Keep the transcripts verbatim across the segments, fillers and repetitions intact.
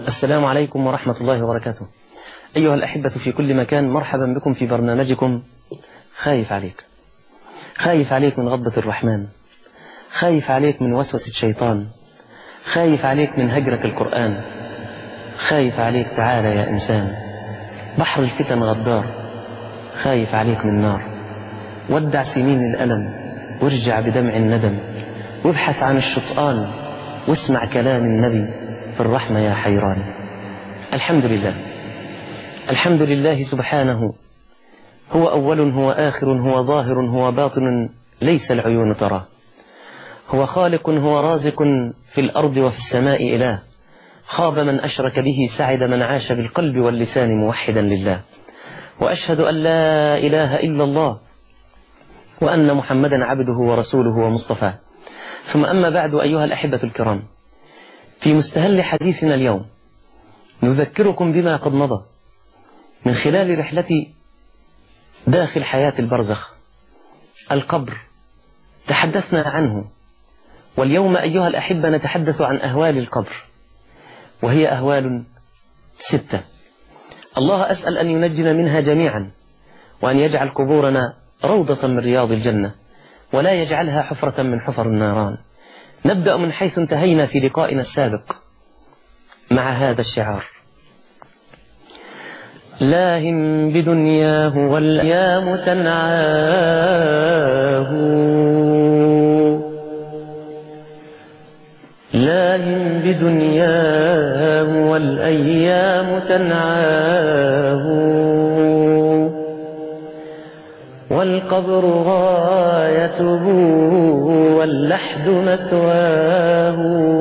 السلام عليكم ورحمة الله وبركاته. أيها الأحبة في كل مكان، مرحبا بكم في برنامجكم خايف عليك. خايف عليك من غضبة الرحمن، خايف عليك من وسوسة الشيطان، خايف عليك من هجرة القرآن، خايف عليك تعالى يا إنسان، بحر الفتن غدار، خايف عليك من نار. ودع سنين الألم وارجع بدمع الندم، وابحث عن الشطآن واسمع كلام النبي في الرحمة يا حيران. الحمد لله، الحمد لله سبحانه، هو أول هو آخر هو ظاهر هو باطن ليس العيون تراه، هو خالق هو رازق في الأرض وفي السماء إله، خاب من أشرك به سعد من عاش بالقلب واللسان موحدا لله. وأشهد أن لا إله إلا الله وأن محمدا عبده ورسوله ومصطفاه. ثم أما بعد، أيها الأحبة الكرام، في مستهل حديثنا اليوم نذكركم بما قد مضى من خلال رحلتي داخل حياة البرزخ، القبر، تحدثنا عنه. واليوم أيها الأحبة نتحدث عن أهوال القبر، وهي أهوال ستة. الله أسأل أن ينجنا منها جميعا، وأن يجعل قبورنا روضة من رياض الجنة، ولا يجعلها حفرة من حفر النيران. نبدأ من حيث انتهينا في لقائنا السابق مع هذا الشعار: لاهٍ بدنياه والأيام تنعاه، لاهٍ بدنياه والأيام تنعاه، والقبر غايته واللحد مثواه،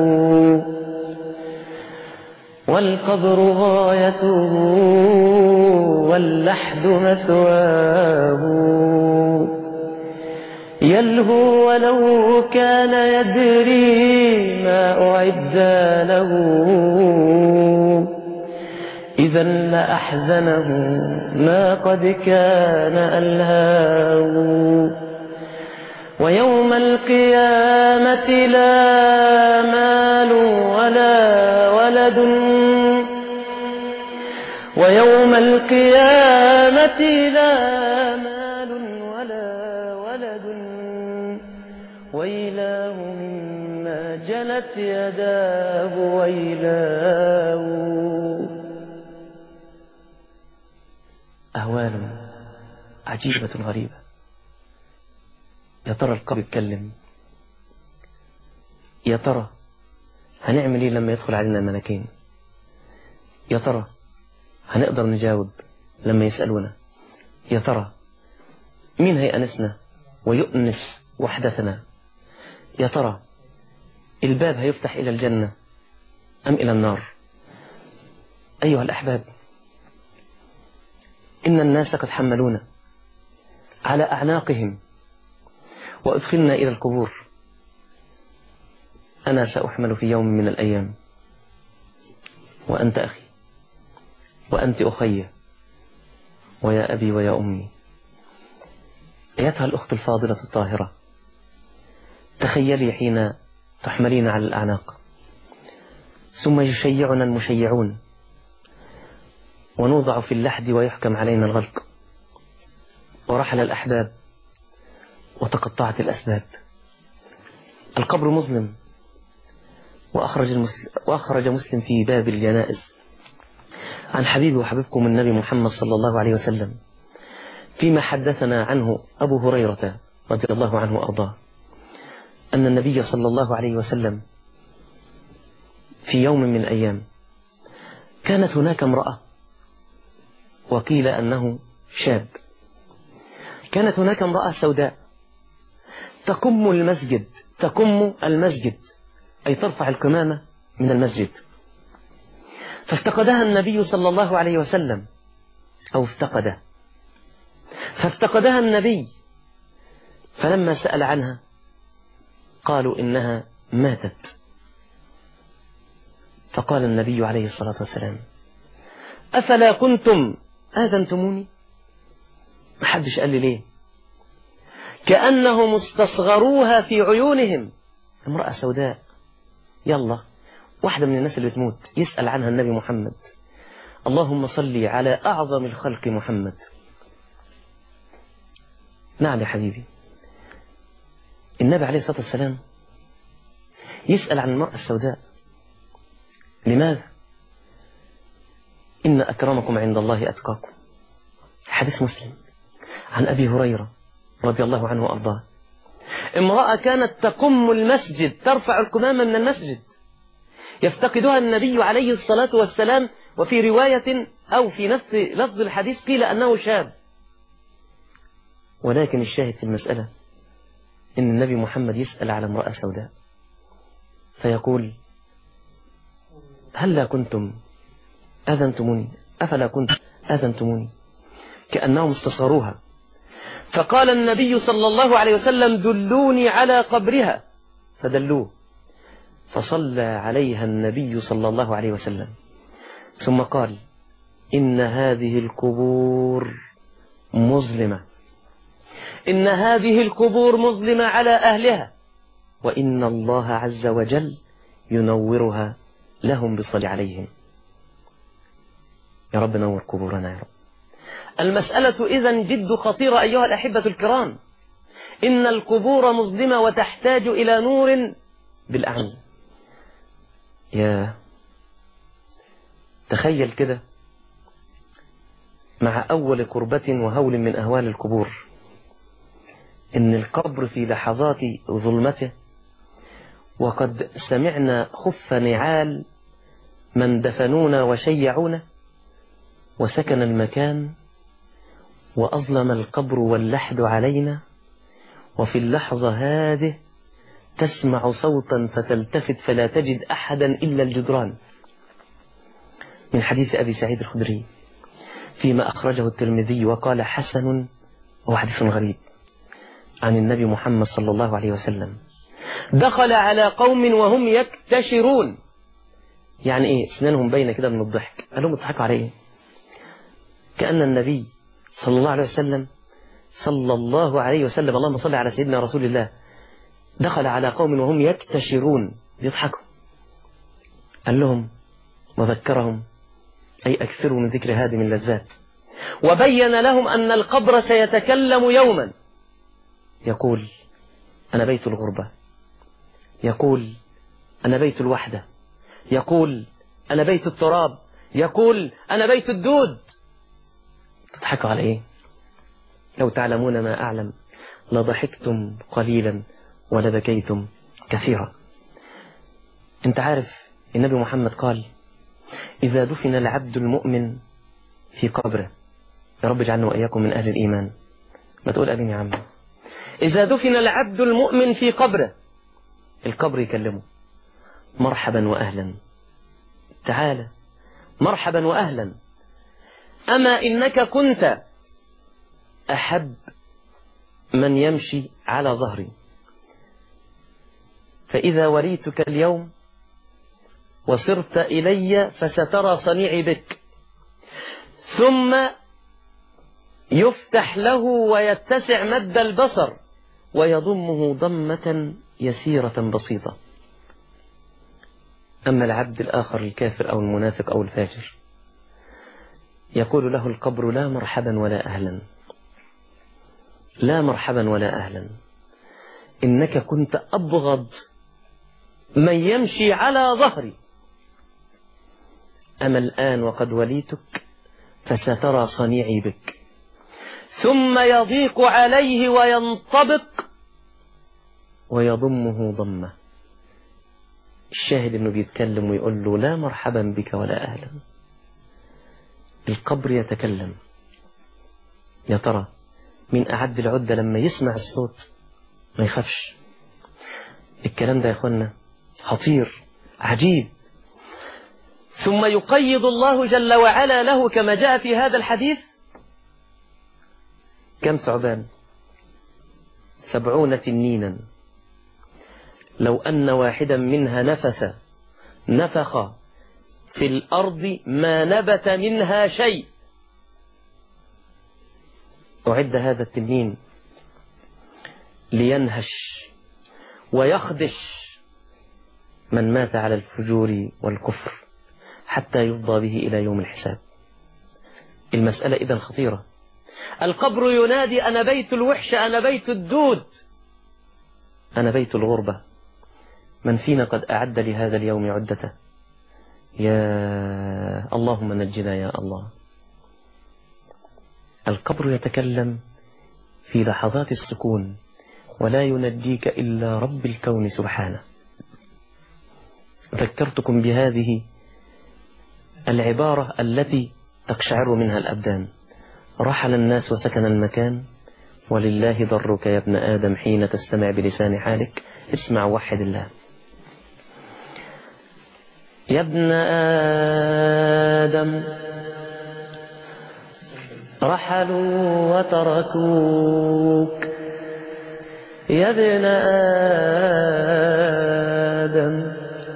والقبر غايته واللحد مثواه، يلهو ولو كان يدري ما أعد له، إذا لأحزنه ما قد كان ألهاه. ويوم القيامة لا مال ولا ولد، ويوم القيامة لا مال ولا ولد، ويلاه مما جنت يداه ويلاه. أهوال عجيبة غريبة. يا ترى القبر يتكلم؟ يا ترى هنعمل ايه لما يدخل علينا الملكين؟ يا ترى هنقدر نجاوب لما يسألونا؟ يا ترى مين هيأنسنا ويؤنس وحدتنا؟ يا ترى الباب هيفتح إلى الجنة أم إلى النار؟ أيها الأحباب، إن الناس قد حملونا على أعناقهم وأدخلنا إلى القبور. أنا سأحمل في يوم من الأيام، وأنت أخي، وأنت أخي، ويا أبي ويا أمي. أيتها الأخت الفاضلة الطاهرة، تخيلي حين تحملين على الأعناق، ثم يشيعنا المشيعون، ونوضع في اللحد ويحكم علينا الغلق، ورحل الأحباب وتقطعت الأسباب. القبر مظلم، وأخرج, المسلم وأخرج مسلم في باب الجنائز عن حبيبي وحبيبكم النبي محمد صلى الله عليه وسلم، فيما حدثنا عنه أبو هريرة رضي الله عنه وأرضاه، أن النبي صلى الله عليه وسلم في يوم من الأيام كانت هناك امرأة، وقيل أنه شاب، كانت هناك امرأة سوداء تقم المسجد، تقم المسجد أي ترفع القمامة من المسجد. فافتقدها النبي صلى الله عليه وسلم، أو افتقده فافتقدها النبي، فلما سأل عنها قالوا إنها ماتت. فقال النبي عليه الصلاة والسلام: أفلا كنتم آذنتموني؟ ما حدش قال لي ليه؟ كأنهم استصغروها في عيونهم، امرأة سوداء، يلا واحدة من الناس اللي بتموت يسأل عنها النبي محمد: اللهم صل على أعظم الخلق محمد. نعم يا حبيبي، النبي عليه الصلاة والسلام يسأل عن المرأة السوداء. لماذا؟ إن أكرمكم عند الله أتقاكم. حديث مسلم عن أبي هريرة رضي الله عنه وأرضاه: امرأة كانت تقم المسجد، ترفع القمامة من المسجد، يفتقدها النبي عليه الصلاة والسلام، وفي رواية أو في نفس لفظ الحديث قيل أنه شاب. ولكن الشاهد في المسألة إن النبي محمد يسأل على امرأة سوداء فيقول: هلا كنتم أذنتموني، أفلا كنتم أذنتموني، كأنهم استصغروها. فقال النبي صلى الله عليه وسلم: دلوني على قبرها، فدلوه، فصلى عليها النبي صلى الله عليه وسلم، ثم قال: إن هذه القبور مظلمة، إن هذه القبور مظلمة على أهلها، وإن الله عز وجل ينورها لهم بالصلاة عليهم. يا رب نور قبورنا يا رب. المسألة إذن جد خطيرة أيها الأحبة الكرام. إن القبور مظلمة وتحتاج إلى نور بالأعمى. يا تخيل كده مع أول قربة وهول من أهوال القبور، إن القبر في لحظات ظلمته وقد سمعنا خف نعال من دفنونا وشيعونا، وسكن المكان وأظلم القبر واللحد علينا، وفي اللحظة هذه تسمع صوتا فتلتفت فلا تجد أحدا إلا الجدران. من حديث أبي سعيد الخدري فيما أخرجه الترمذي وقال: حسن، وهو حديث غريب عن النبي محمد صلى الله عليه وسلم: دخل على قوم وهم يكتشرون. يعني إيه؟ سنانهم باينة كده من الضحك. قال لهم: اضحكوا على إيه؟ كأن النبي صلى الله عليه وسلم صلى الله عليه وسلم اللهم صل على سيدنا رسول الله دخل على قوم وهم يكتشرون، يضحكوا. قال لهم وذكرهم، أي أكثروا من ذكر هادم اللذات، وبين لهم أن القبر سيتكلم يوما، يقول: أنا بيت الغربة، يقول: أنا بيت الوحدة، يقول: أنا بيت التراب، يقول: أنا بيت الدود. تضحكوا على إيه؟ لو تعلمون ما أعلم لضحكتم قليلا ولبكيتم كثيرا. أنت عارف النبي محمد قال: إذا دفن العبد المؤمن في قبره، يا رب اجعلنا وإياكم من أهل الإيمان، ما تقول أمين يا عم. إذا دفن العبد المؤمن في قبره، القبر يكلمه: مرحبا وأهلا، تعالى، مرحبا وأهلا، أما إنك كنت أحب من يمشي على ظهري، فإذا وليتك اليوم وصرت إلي فسترى صنيعي بك. ثم يفتح له ويتسع مد البصر ويضمه ضمة يسيرة بسيطة. أما العبد الآخر الكافر أو المنافق أو الفاجر، يقول له القبر: لا مرحبا ولا أهلا، لا مرحبا ولا أهلا، إنك كنت أبغض من يمشي على ظهري، أما الآن وقد وليتك فسترى صنيعي بك. ثم يضيق عليه وينطبق ويضمه ضمه. الشاهد أنه بيتكلم ويقول له: لا مرحبا بك ولا أهلا. القبر يتكلم. يا ترى من أعد العدة لما يسمع الصوت ما يخافش؟ الكلام ده يا أخوانا خطير عجيب. ثم يقيض الله جل وعلا له كما جاء في هذا الحديث كم ثعبان؟ سبعون تنينا، لو أن واحدا منها نفث نفخ في الأرض ما نبت منها شيء. أعد هذا التنين لينهش ويخدش من مات على الفجور والكفر حتى يفضى به إلى يوم الحساب. المسألة إذن خطيرة. القبر ينادي: أنا بيت الوحش، أنا بيت الدود، أنا بيت الغربة. من فينا قد أعد لهذا اليوم عدته؟ يا اللهم نجنا يا الله. القبر يتكلم في لحظات السكون، ولا ينجيك إلا رب الكون سبحانه. ذكرتكم بهذه العبارة التي تقشعر منها الأبدان: رحل الناس وسكن المكان، ولله ضرك يا ابن آدم حين تستمع بلسان حالك. اسمع وحد الله. يا ابن آدم رحلوا وتركوك، يا ابن آدم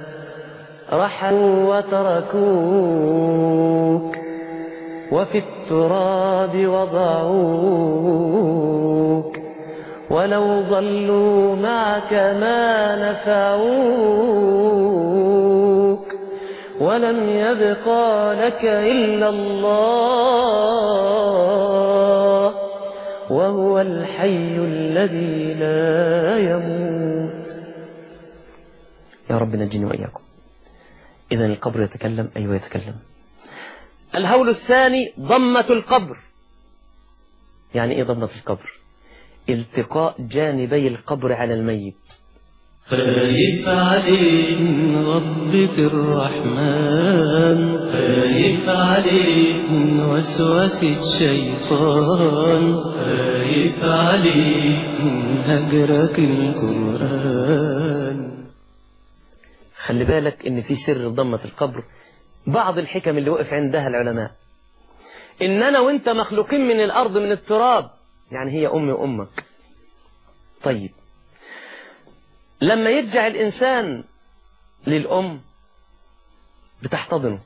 رحلوا وتركوك، وفي التراب وضعوك، ولو ضلوا معك ما نفعوك، ولم يبقى لك إلا الله، وهو الحي الذي لا يموت. يا رب نجني وإياكم. إذن القبر يتكلم، أيوة يتكلم. الهول الثاني ضمة القبر. يعني إيه ضمة القبر؟ التقاء جانبي القبر على الميت. خايف عليك من غضبة الرحمن، خايف عليك من وسوسة الشيطان، خايف عليك من هجرك القرآن. خلي بالك إن في سر ضمة القبر. بعض الحكم اللي وقف عندها العلماء إننا وإنت مخلوقين من الأرض، من التراب، يعني هي أمي وأمك. طيب لما يرجع الإنسان للأم بتحتضنه،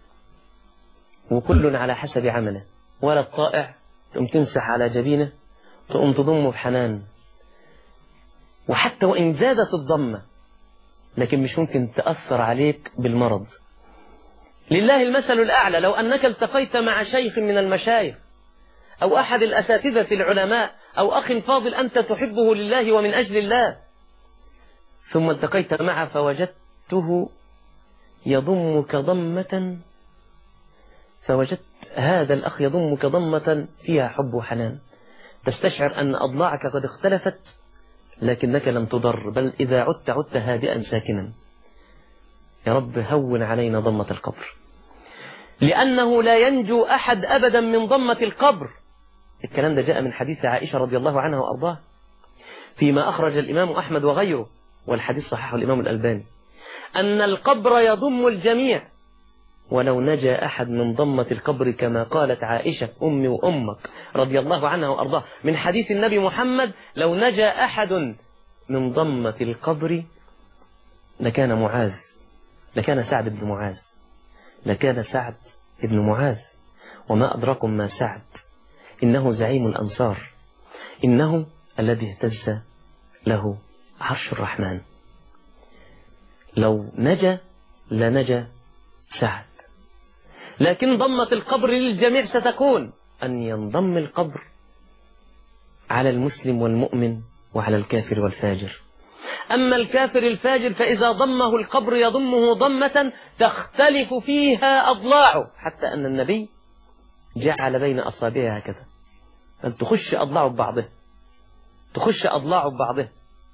وكل على حسب عمله. ولا الطائع تقوم تمسح على جبينه، تقوم تضمه بحنان، وحتى وإن زادت الضمة لكن مش ممكن تأثر عليك بالمرض. لله المثل الأعلى. لو أنك التقيت مع شيخ من المشايخ أو أحد الأساتذة العلماء أو أخ فاضل أنت تحبه لله ومن أجل الله، ثم التقيت معه فوجدته يضمك ضمة، فوجدت هذا الأخ يضمك ضمة فيها حب وحنان، تستشعر أن أضلاعك قد اختلفت لكنك لم تضر، بل إذا عدت عدت هادئا ساكنا. يا رب هون علينا ضمة القبر، لأنه لا ينجو أحد أبدا من ضمة القبر. الكلام ده جاء من حديث عائشة رضي الله عنها وأرضاها فيما أخرج الإمام أحمد وغيره، والحديث صححه الإمام الألباني، أن القبر يضم الجميع، ولو نجا أحد من ضمة القبر كما قالت عائشة أمي وأمك رضي الله عنها وأرضاها من حديث النبي محمد: لو نجا أحد من ضمة القبر لكان معاذ، لكان سعد بن معاذ، لكان سعد بن معاذ. وما أدراكم ما سعد؟ إنه زعيم الأنصار، إنه الذي اهتز له عرش الرحمن. لو نجا لنجا سعد. لكن ضمة القبر للجميع ستكون أن ينضم القبر على المسلم والمؤمن وعلى الكافر والفاجر. أما الكافر الفاجر فإذا ضمه القبر يضمه ضمة تختلف فيها أضلاعه، حتى أن النبي جعل بين أصابعها هكذا، أن تخش أضلاعه ببعضه، تخش أضلاعه ببعضه.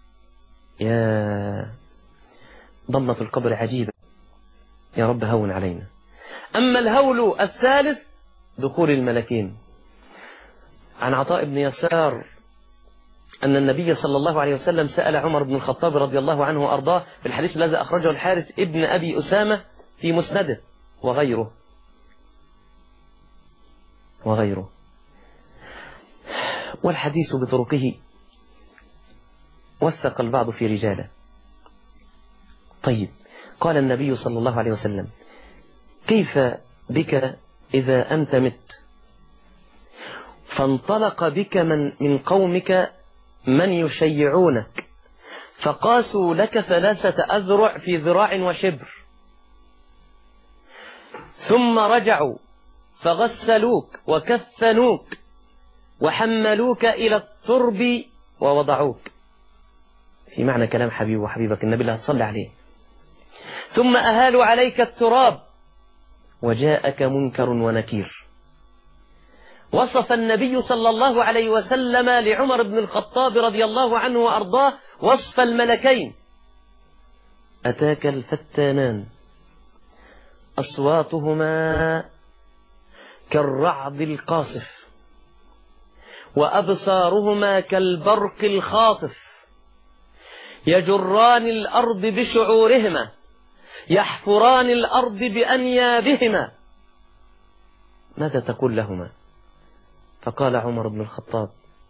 يا ضمة القبر عجيبة، يا رب هون علينا. أما الهول الثالث دخول الملكين. عن عطاء بن يسار أن النبي صلى الله عليه وسلم سأل عمر بن الخطاب رضي الله عنه وأرضاه في الحديث الذي أخرجه الحارث ابن أبي أسامة في مسنده وغيره وغيره والحديث بطرقه وثق البعض في رجاله. طيب، قال النبي صلى الله عليه وسلم: كيف بك إذا أنت مت فانطلق بك من, من قومك من يشيعونك، فقاسوا لك ثلاثة أذرع في ذراع وشبر، ثم رجعوا فغسلوك وكفنوك وحملوك إلى الترب ووضعوك. في معنى كلام حبيب وحبيبك النبي اللي هتصلي عليه. ثم أهالوا عليك التراب وجاءك منكر ونكير. وصف النبي صلى الله عليه وسلم لعمر بن الخطاب رضي الله عنه وأرضاه وصف الملكين: أتاك الفتانان أصواتهما كالرعد القاصف وأبصارهما كالبرق الخاطف، يجران الأرض بشعورهما، يحفران الأرض بأنيابهما، ماذا تقول لهما؟ فقال عمر بن الخطاب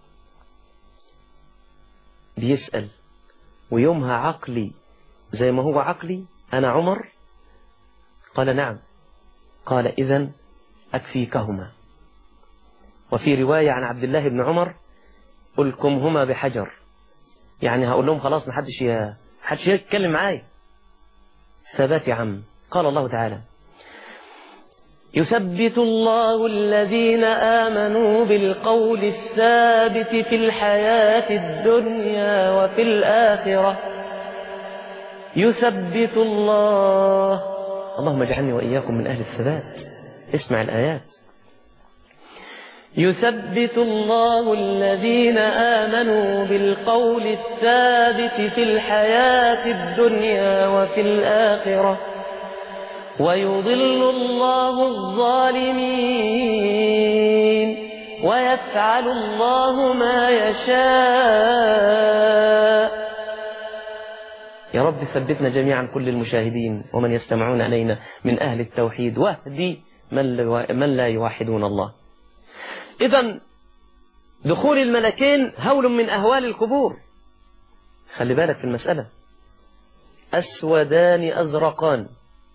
بيسأل ويومها عقلي زي ما هو عقلي أنا عمر؟ قال نعم. قال إذن أكفيكهما. وفي رواية عن عبد الله بن عمر: ألكمهما بحجر، يعني هقول لهم خلاص محدش ي... محدش يتكلم معايا. ثبات يا عم. قال الله تعالى: يثبت الله الذين آمنوا بالقول الثابت في الحياة الدنيا وفي الآخرة. يثبت الله. اللهم اجعلني وإياكم من أهل الثبات. اسمع الآيات: يثبت الله الذين آمنوا بالقول الثابت في الحياة الدنيا وفي الآخرة ويضل الله الظالمين ويفعل الله ما يشاء. يا رب ثبتنا جميعا كل المشاهدين ومن يستمعون علينا من أهل التوحيد، واهدي من لا يوحدون الله. إذن دخول الملكين هول من أهوال القبور. خلي بالك في المسألة: أسودان أزرقان.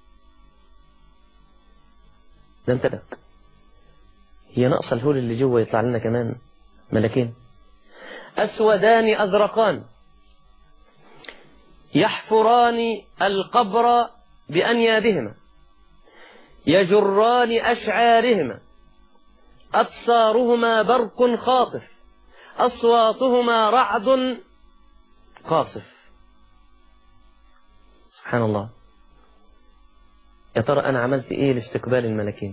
ده انت لك هي ناقصة الهول اللي جوه يطلع لنا كمان ملكين. أسودان أزرقان يحفران القبر بأنيابهما، يجران أشعارهما، أبصارهما برق خاطف، أصواتهما رعد قاصف. سبحان الله. يا ترى أنا عملت إيه لاستقبال الملكين؟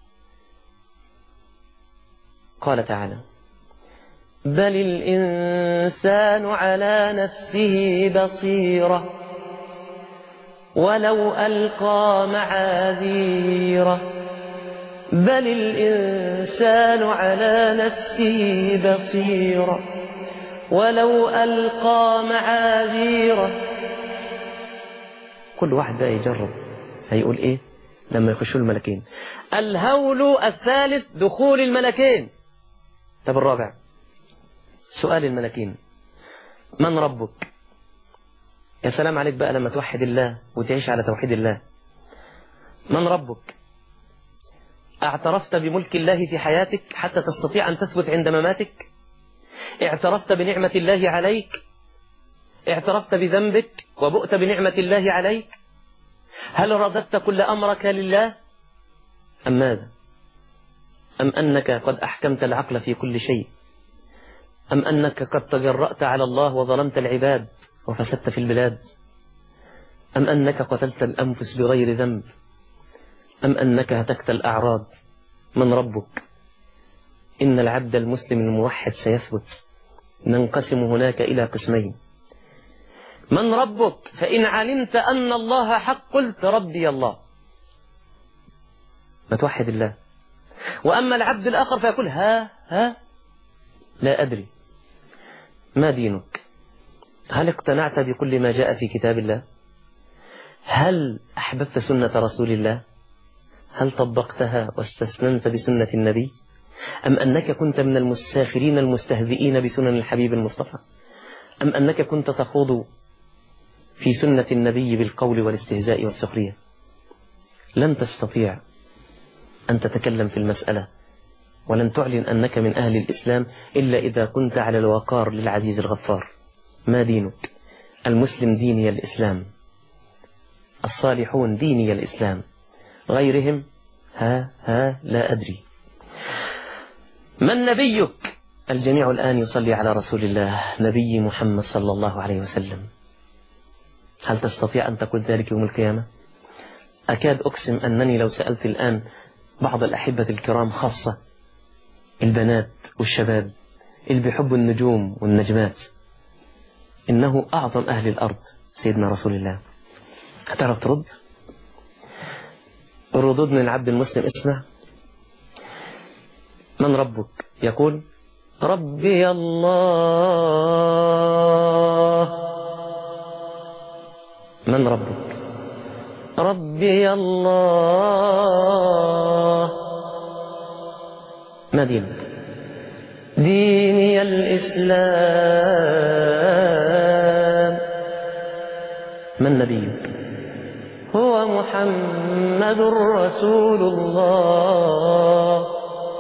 قال تعالى: بل الإنسان على نفسه بصيرة ولو ألقى معاذيره. بل الإنسان على نفسه بصيرة ولو ألقى معاذيره. كل واحد بقى يجرب هيقول إيه لما يخشوا الملكين. الهول الثالث دخول الملكين. طب الرابع سؤال الملكين: من ربك؟ يا سلام عليك بقى لما توحد الله وتعيش على توحيد الله. من ربك؟ اعترفت بملك الله في حياتك حتى تستطيع أن تثبت عند مماتك؟ اعترفت بنعمة الله عليك؟ اعترفت بذنبك وبؤت بنعمة الله عليك؟ هل رددت كل أمرك لله أم ماذا؟ أم أنك قد أحكمت العقل في كل شيء؟ أم أنك قد تجرأت على الله وظلمت العباد وفسدت في البلاد؟ أم أنك قتلت الأنفس بغير ذنب؟ أم أنك هتكت الأعراض؟ من ربك؟ إن العبد المسلم الموحد سيثبت. ننقسم هناك إلى قسمين: من ربك؟ فإن علمت أن الله حق قلت ربي الله، ما توحد الله. وأما العبد الآخر فيقول ها ها لا أدري. ما دينك؟ هل اقتنعت بكل ما جاء في كتاب الله؟ هل أحببت سنة رسول الله؟ هل طبقتها واستسلمت بسنة النبي؟ أم أنك كنت من المستاخرين المستهزئين بسنن الحبيب المصطفى؟ أم أنك كنت تخوض في سنة النبي بالقول والاستهزاء والسخرية؟ لن تستطيع أن تتكلم في المسألة ولن تعلن أنك من أهل الإسلام إلا إذا كنت على الوقار للعزيز الغفار. ما دينك؟ المسلم ديني الإسلام، الصالحون ديني الإسلام، غيرهم ها ها لا أدري. من نبيك؟ الجميع الآن يصلي على رسول الله، نبي محمد صلى الله عليه وسلم. هل تستطيع أن تقول ذلك يوم القيامة؟ أكاد أقسم أنني لو سألت الآن بعض الأحبة الكرام، خاصة البنات والشباب اللي بيحبوا النجوم والنجمات، إنه أعظم أهل الأرض سيدنا رسول الله، هتعرف ترد؟ الردود من العبد المسلم. اسمع: من ربك؟ يقول: ربي الله. من ربك؟ ربي الله. ما دينك؟ ديني الإسلام. من نبيك؟ هو محمد رسول الله.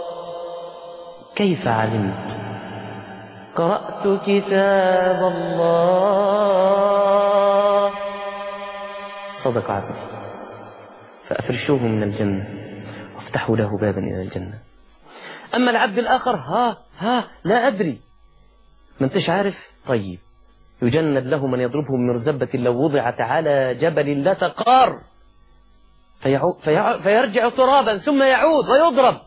كيف علمت؟ قرأت كتاب الله. صدق عبدي، فأفرشوه من الجنة وافتحوا له بابا إلى الجنة. أما العبد الآخر، ها ها لا أدري، ما انتش عارف؟ طيب، يجند له من يضربه بمرزبة لو وضعت على جبل لتقار، فيعو... فيع... فيرجع ترابا ثم يعود ويضرب.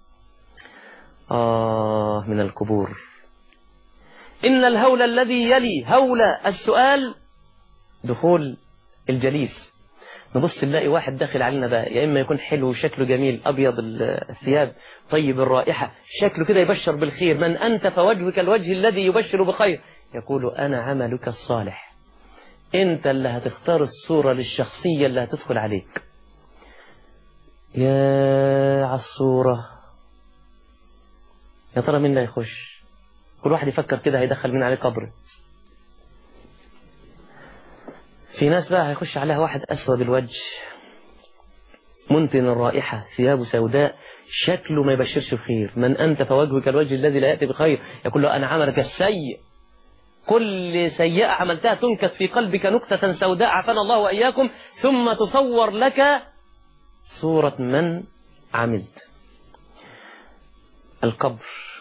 آه من القبور. إن الهول الذي يلي هول السؤال دخول الجليس. نبص نلاقي واحد داخل علينا بقى، يا إما يكون حلو وشكله جميل، أبيض الثياب، طيب الرائحة، شكله كده يبشر بالخير. من أنت؟ فوجهك الوجه الذي يبشر بخير. يقول: أنا عملك الصالح. أنت اللي هتختار الصورة للشخصية اللي هتدخل عليك. يا عالصورة، يا ترى مين اللي هيخش؟ كل واحد يفكر كده هيدخل مين عليه قبر. في ناس بقى هيخش عليها واحد أسود الوجه، منتن الرائحة، ثيابه سوداء، شكله ما يبشرش بخير. من أنت؟ فوجهك الوجه الذي لا يأتي بخير. يقول له: أنا عملك السيء. كل سيئة عملتها تنكت في قلبك نكتة سوداء، عافانا الله وإياكم، ثم تصور لك صورة من عملت. القبر.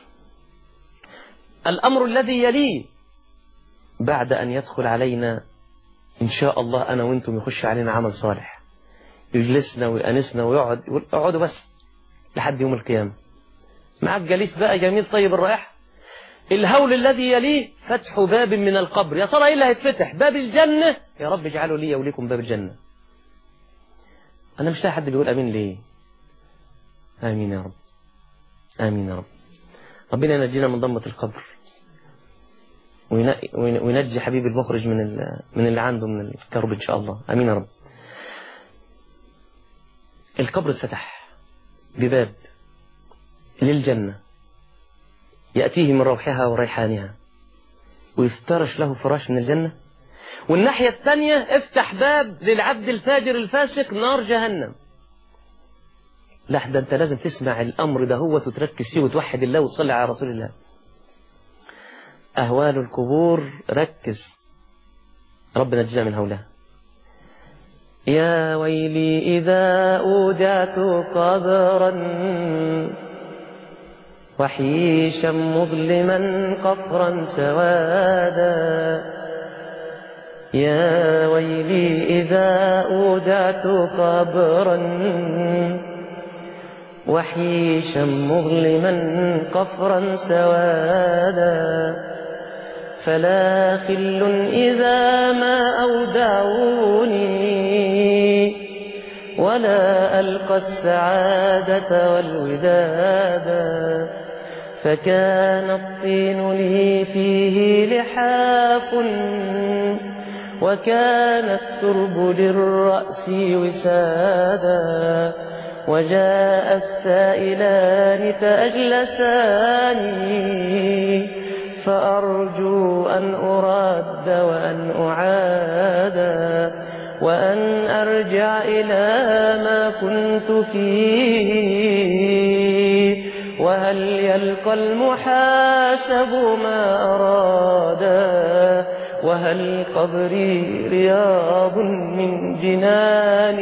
الأمر الذي يليه بعد أن يدخل علينا إن شاء الله أنا وإنتم، يخش علينا عمل صالح، يجلسنا ويأنسنا ويقعد يقول: اقعدوا بس لحد يوم القيامة، معك جليس بقى جميل طيب الرائحة. الهول الذي يليه فتح باب من القبر. يا ترى إيه اللي هيتفتح؟ باب الجنة. يا رب اجعلوا لي وليكم باب الجنة. أنا مش لاقي حد بيقول آمين ليه؟ آمين يا رب، آمين يا رب. ربنا ينجينا من ضمة القبر، وينجي حبيب المخرج من من اللي عنده من الكرب إن شاء الله. آمين يا رب. القبر اتفتح بباب للجنة، يأتيه من روحها وريحانها، ويفترش له فراش من الجنة. والناحية الثانية افتح باب للعبد الفاجر الفاسق، نار جهنم. لا، ده انت لازم تسمع الأمر ده هو وتركز فيه وتوحد الله وتصلي على رسول الله. أهوال القبور، ركز، ربنا نجينا من هولها. يا ويلي إذا أودعت قبرا وحيشا مظلما قفرا سوادا. يا ويلي إذا أودعت قبرا وحيشا مظلما قفرا سوادا. فلا خل إذا ما أودعوني ولا ألقى السعادة والودادا. فكان الطين لي فيه لحاف وكان الترب للرأس وسادا. وجاء السائلان تأجلساني فأرجو أن أراد وأن أعاد وأن أرجع إلى ما كنت فيه. وهل يلقى المحاسب ما أراد وهل قبري رياض من جنان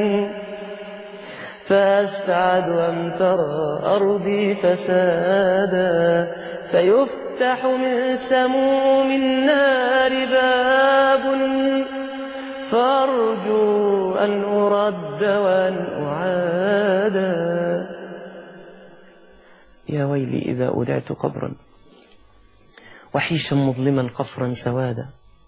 فأسعد أم ترى أرضي فسادا فيفتح من سموم النار باب فأرجو أن أرد وأن أعادا. يا ويلي إذا أودعت قبرا وحيشا مظلما قفرا سوادا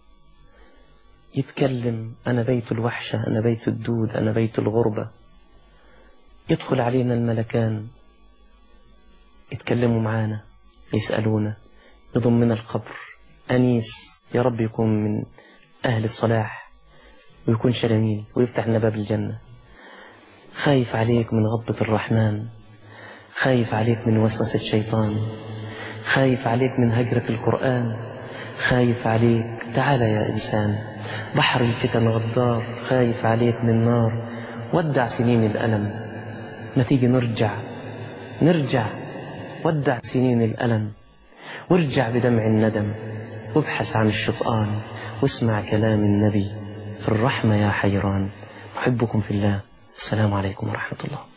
يتكلم أنا بيت الوحشة أنا بيت الدود أنا بيت الغربة. يدخل علينا الملكان يتكلموا معانا يسألونا يضمنا القبر أنيس يا رب يكون من أهل الصلاح ويكون شرميل ويفتح لنا باب الجنة. خايف عليك من غضبة الرحمن، خايف عليك من وسوسة الشيطان، خايف عليك من هجرة القرآن، خايف عليك تعال يا إنسان بحر الفتن غدار، خايف عليك من نار ودع سنين الألم. ما تيجي نرجع نرجع ودع سنين الألم وارجع بدمع الندم وابحث عن الشطآن واسمع كلام النبي في الرحمة يا حيران. أحبكم في الله. السلام عليكم ورحمة الله.